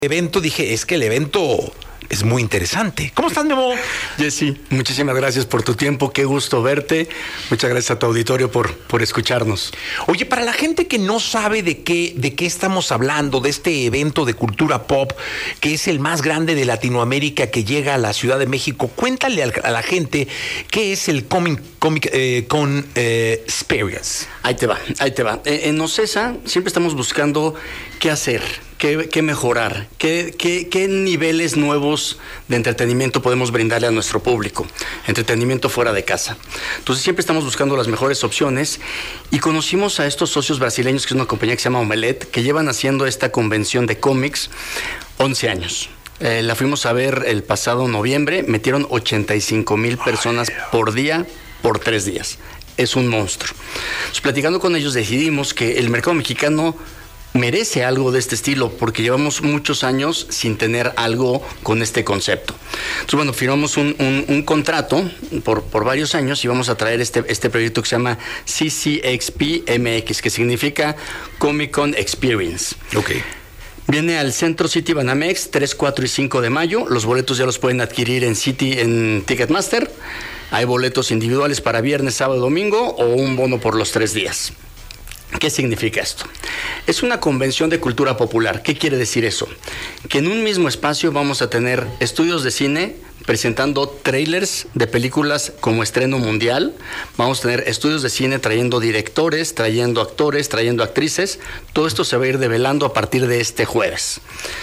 Evento, dije, es que el evento es muy interesante. ¿Cómo estás, Memo? Jesse, muchísimas gracias por tu tiempo, qué gusto verte. Muchas gracias a tu auditorio por escucharnos. Oye, para la gente que no sabe de qué estamos hablando, de este evento de cultura pop, que es el más grande de Latinoamérica que llega a la Ciudad de México, cuéntale a la gente qué es el Comic Con Experience. Ahí te va. En OCESA siempre estamos buscando qué hacer, qué mejorar, qué niveles nuevos de entretenimiento podemos brindarle a nuestro público, entretenimiento fuera de casa. Entonces siempre estamos buscando las mejores opciones y conocimos a estos socios brasileños, que es una compañía que se llama Omelette, que llevan haciendo esta convención de cómics 11 años. La fuimos a ver el pasado noviembre, metieron 85,000 personas por día, por 3 días. Es un monstruo. Entonces, platicando con ellos decidimos que el mercado mexicano merece algo de este estilo, porque llevamos muchos años sin tener algo con este concepto. Entonces, bueno, firmamos un contrato por varios años y vamos a traer este proyecto que se llama CCXP-MX, que significa Comic Con Experience. Ok. Viene al Centro City Banamex 3, 4 y 5 de mayo. Los boletos ya los pueden adquirir en Ticketmaster. Hay boletos individuales para viernes, sábado y domingo o un bono por los 3 días. ¿Qué significa esto? Es una convención de cultura popular. ¿Qué quiere decir eso? Que en un mismo espacio vamos a tener estudios de cine presentando trailers de películas como estreno mundial. Vamos a tener estudios de cine trayendo directores, trayendo actores, trayendo actrices. Todo esto se va a ir develando a partir de este jueves.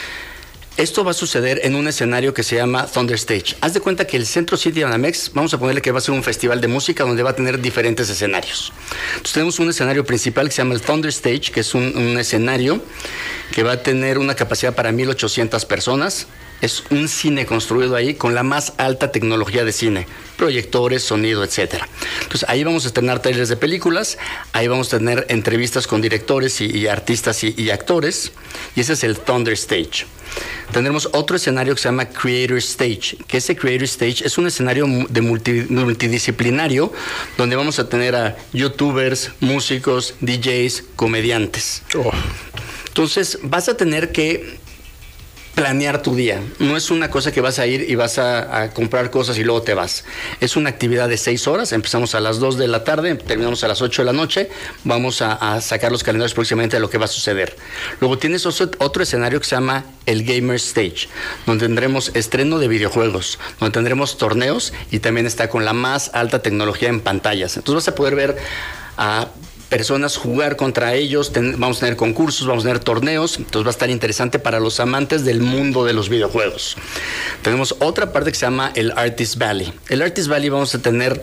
Esto va a suceder en un escenario que se llama Thunder Stage. Haz de cuenta que el Centro City Banamex, vamos a ponerle que va a ser un festival de música donde va a tener diferentes escenarios. Entonces tenemos un escenario principal que se llama el Thunder Stage, que es un escenario que va a tener una capacidad para 1,800 personas. Es un cine construido ahí con la más alta tecnología de cine, proyectores, sonido, etcétera. Entonces ahí vamos a estrenar trailers de películas, ahí vamos a tener entrevistas con directores y artistas y actores, y ese es el Thunder Stage. Tendremos otro escenario que se llama Creator Stage, que ese Creator Stage es un escenario multidisciplinario donde vamos a tener a youtubers, músicos, DJs, comediantes. Entonces vas a tener que planear tu día. No es una cosa que vas a ir y vas a comprar cosas y luego te vas. Es una actividad de 6 horas. Empezamos a las 2 de la tarde, terminamos a las 8 de la noche. Vamos a sacar los calendarios próximamente de lo que va a suceder. Luego tienes otro escenario que se llama el Gamer Stage, donde tendremos estreno de videojuegos, donde tendremos torneos y también está con la más alta tecnología en pantallas. Entonces vas a poder ver a personas jugar contra ellos, vamos a tener concursos, vamos a tener torneos, entonces va a estar interesante para los amantes del mundo de los videojuegos. Tenemos otra parte que se llama el Artist Valley. El Artist Valley vamos a tener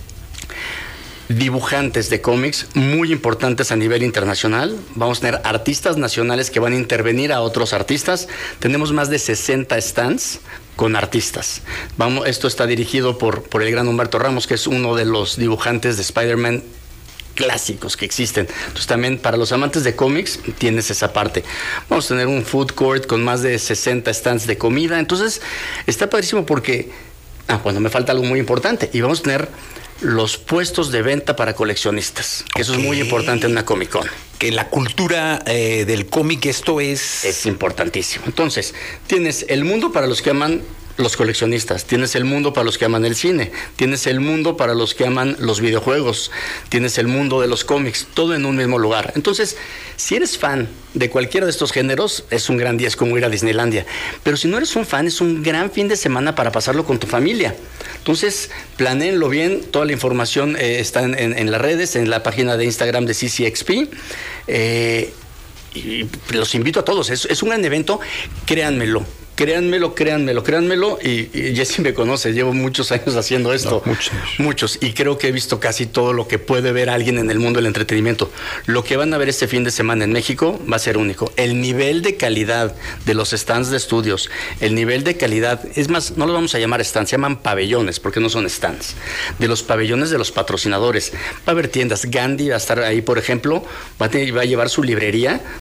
dibujantes de cómics muy importantes a nivel internacional. Vamos a tener artistas nacionales que van a intervenir a otros artistas. Tenemos más de 60 stands con artistas. Esto está dirigido por el gran Humberto Ramos, que es uno de los dibujantes de Spider-Man clásicos que existen. Entonces también para los amantes de cómics tienes esa parte. Vamos a tener un food court con más de 60 stands de comida. Entonces está padrísimo porque bueno, me falta algo muy importante y vamos a tener los puestos de venta para coleccionistas, que eso es muy importante en una Comic Con. Que la cultura del cómic, esto es importantísimo. Entonces tienes el mundo para los que aman los coleccionistas, tienes el mundo para los que aman el cine, tienes el mundo para los que aman los videojuegos, tienes el mundo de los cómics, todo en un mismo lugar. Entonces, si eres fan de cualquiera de estos géneros, es un gran día, es como ir a Disneylandia. Pero si no eres un fan, es un gran fin de semana para pasarlo con tu familia. Entonces, planéenlo bien, toda la información está en las redes, en la página de Instagram de CCXP. Y los invito a todos, es un gran evento, créanmelo, y Jesse me conoce, llevo muchos años haciendo esto. Muchos, y creo que he visto casi todo lo que puede ver alguien en el mundo del entretenimiento. Lo que van a ver este fin de semana en México va a ser único. El nivel de calidad de los stands de estudios, el nivel de calidad, es más, no los vamos a llamar stands, se llaman pabellones, porque no son stands. De los pabellones de los patrocinadores. Va a haber tiendas, Gandhi va a estar ahí, por ejemplo, va a llevar su librería,